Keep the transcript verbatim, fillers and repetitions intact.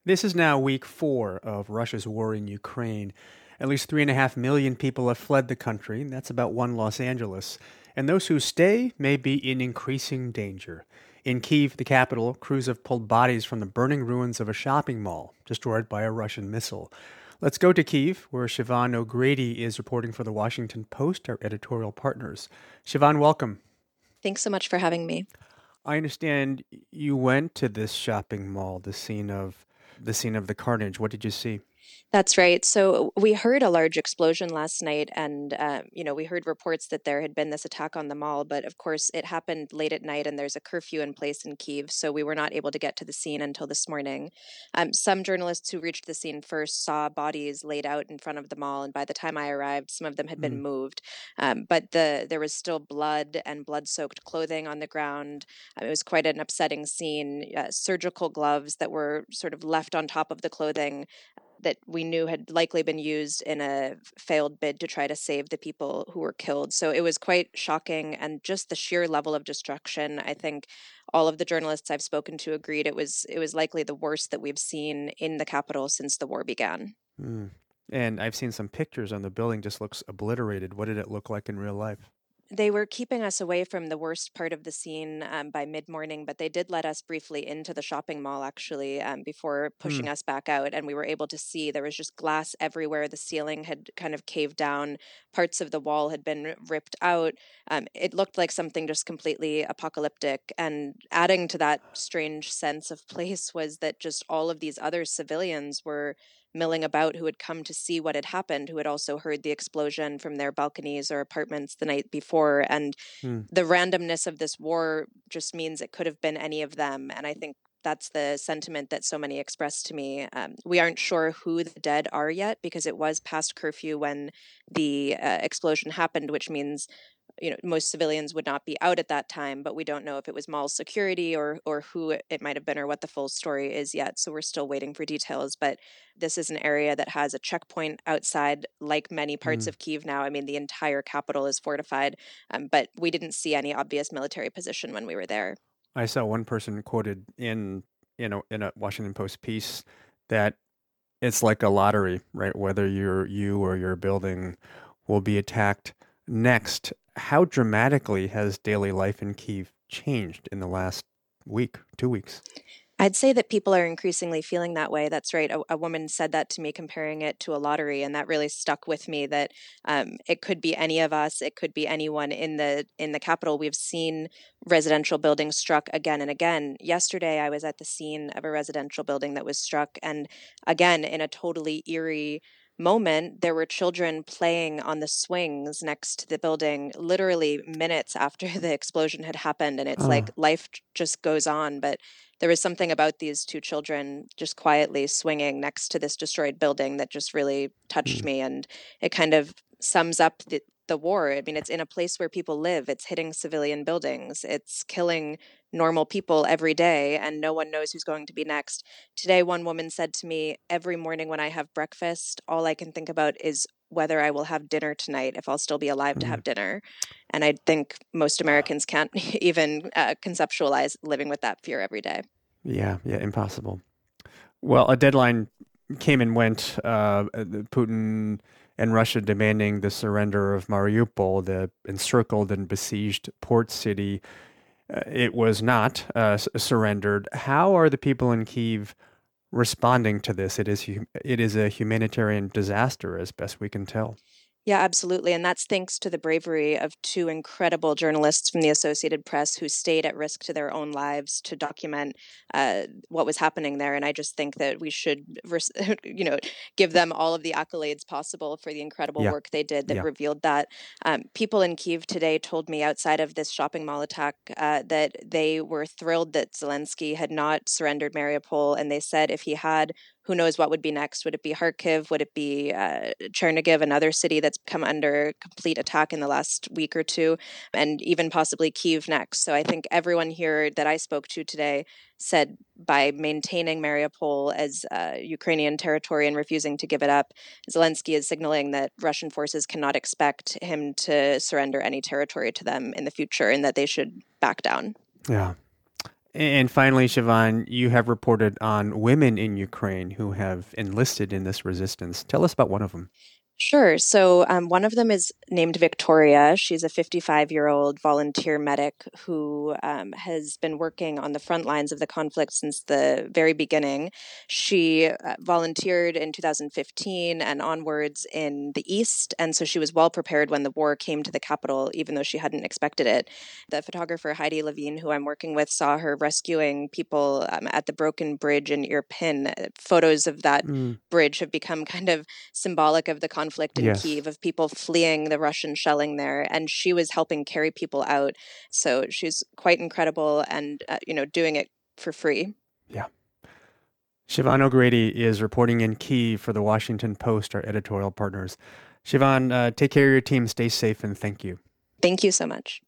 This is now week four of Russia's war in Ukraine. At least three and a half million people have fled the country. That's about one Los Angeles. And those who stay may be in increasing danger. In Kyiv, the capital, crews have pulled bodies from the burning ruins of a shopping mall destroyed by a Russian missile. Let's go to Kyiv, where Siobhan O'Grady is reporting for the Washington Post, our editorial partners. Siobhan, welcome. Thanks so much for having me. I understand you went to this shopping mall, the scene of the scene of the carnage. What did you see? That's right. So we heard a large explosion last night, and um, you know we heard reports that there had been this attack on the mall. But of course, it happened late at night, and there's a curfew in place in Kyiv, so we were not able to get to the scene until this morning. Um, some journalists who reached the scene first saw bodies laid out in front of the mall, and by the time I arrived, some of them had been Mm. moved. Um, but the there was still blood and blood-soaked clothing on the ground. Um, it was quite an upsetting scene. Uh, surgical gloves that were sort of left on top of the clothing that we knew had likely been used in a failed bid to try to save the people who were killed. So it was quite shocking, and just the sheer level of destruction. I think all of the journalists I've spoken to agreed it was it was likely the worst that we've seen in the capital since the war began. Mm. And I've seen some pictures on the building, just looks obliterated. What did it look like in real life? They were keeping us away from the worst part of the scene um, by mid morning, but they did let us briefly into the shopping mall actually um, before Hmm. pushing us back out. And we were able to see there was just glass everywhere. The ceiling had kind of caved down, parts of the wall had been ripped out. Um, it looked like something just completely apocalyptic. And adding to that strange sense of place was that just all of these other civilians were milling about who had come to see what had happened, who had also heard the explosion from their balconies or apartments the night before. And Hmm. the randomness of this war just means it could have been any of them. And I think that's the sentiment that so many expressed to me. Um, we aren't sure who the dead are yet because it was past curfew when the uh, explosion happened, which means you know most civilians would not be out at that time, but we don't know if it was mall security or or who it, it might have been or what the full story is yet, so we're still waiting for details. But this is an area that has a checkpoint outside, like many parts Hmm. of Kyiv now. I mean, the entire capital is fortified, um, but we didn't see any obvious military position when we were there. I saw one person quoted in in a, in a Washington Post piece that it's like a lottery, right? Whether you're you or your building will be attacked next. How dramatically has daily life in Kyiv changed in the last week, two weeks? I'd say that people are increasingly feeling that way. That's right. A, a woman said that to me, comparing it to a lottery, and that really stuck with me. That um, it could be any of us. It could be anyone in the in the capital. We've seen residential buildings struck again and again. Yesterday, I was at the scene of a residential building that was struck, and again, in a totally eerie moment, there were children playing on the swings next to the building literally minutes after the explosion had happened, and it's like Oh. life just goes on. But there was something about these two children just quietly swinging next to this destroyed building that just really touched Hmm. me. And it kind of sums up the, the war. I mean, it's in a place where people live, it's hitting civilian buildings, it's killing normal people every day, and no one knows who's going to be next. Today, one woman said to me, every morning when I have breakfast, all I can think about is whether I will have dinner tonight, if I'll still be alive to Hmm. have dinner. And I think most Americans can't even uh, conceptualize living with that fear every day. Yeah, yeah, impossible. Well, a deadline came and went. Uh, Putin and Russia demanding the surrender of Mariupol, the encircled and besieged port city. Uh, it was not uh, s- surrendered. How are the people in Kyiv responding to this? It is hu- it is a humanitarian disaster, as best we can tell. Yeah, absolutely. And that's thanks to the bravery of two incredible journalists from the Associated Press who stayed at risk to their own lives to document uh, what was happening there. And I just think that we should, res- you know, give them all of the accolades possible for the incredible Yeah, work they did that yeah. revealed that. Um, people in Kyiv today told me outside of this shopping mall attack uh, that they were thrilled that Zelensky had not surrendered Mariupol. And they said if he had, who knows what would be next? Would it be Kharkiv? Would it be uh, Chernigiv, another city that's come under complete attack in the last week or two, and even possibly Kyiv next? So I think everyone here that I spoke to today said by maintaining Mariupol as uh, Ukrainian territory and refusing to give it up, Zelensky is signaling that Russian forces cannot expect him to surrender any territory to them in the future and that they should back down. Yeah. And finally, Siobhan, you have reported on women in Ukraine who have enlisted in this resistance. Tell us about one of them. Sure. So, um, one of them is named Victoria. She's a fifty-five year old volunteer medic who um, has been working on the front lines of the conflict since the very beginning. She uh, volunteered in two thousand fifteen and onwards in the East. And so she was well prepared when the war came to the capital, even though she hadn't expected it. The photographer Heidi Levine, who I'm working with, saw her rescuing people um, at the broken bridge in Irpin. Photos of that Mm, bridge have become kind of symbolic of the conflict in yes. Kyiv, of people fleeing the Russian shelling there. And she was helping carry people out. So she's quite incredible and, uh, you know, doing it for free. Yeah. Siobhan O'Grady is reporting in Kyiv for the Washington Post, our editorial partners. Siobhan, uh, take care of your team, stay safe, and thank you. Thank you so much.